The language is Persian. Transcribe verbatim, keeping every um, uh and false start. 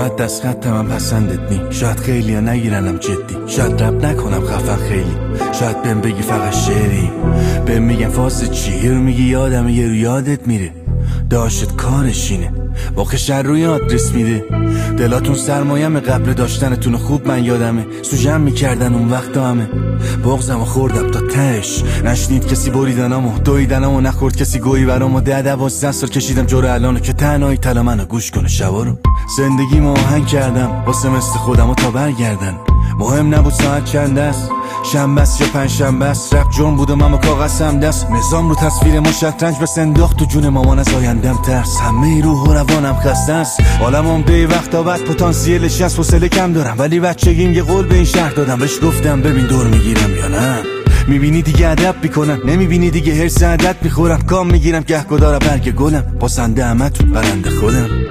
شاید دست خط من پسندت نی، شاید خیلی ها نگیرنم جدی، شاید رب نکنم خفن خیلی، شاید بهم بگی فقط شعری، بهم میگن فاز چی، یه رو میگی یادم یه رو یادت میره، داشت کارشینه واقعش روی آدرس میده. دلاتون سرمایم قبل داشتنتون خوب من یادمه، سوژم میکردن اون وقت همه، بغزمو خوردم تا تش، نشنید کسی بریدنامو دویدنامو، نخورد کسی گویی برامو، ده دوازده سال کشیدم جور الانو که تنهایی تلا منو گوش کنه شبا رو. زندگیمو آهنگ کردم واسه مثل خودمو تا برگردن، مهم نبود ساعت چند است، شنبه است یا پنج شنبه است، رفت جون بودم اما کاغذم دست، نظام رو تصویر ما شطرنج بس انداخت تو جون مامان، از آیندم ترس، همه روح و روانم خسته است، عالم عمده وقتا بعد پتانسیلش هست، حوصله کم دارم ولی بچگیم یه قول به این شهر دادم، بهش گفتم ببین دور میگیرم یا نه، میبینی دیگه ادب میکنم، نمیبینی دیگه هرس عدد میخورم، کام میگیرم گهگدارم برگ گلم، پاسنده همه تو برنده خودم.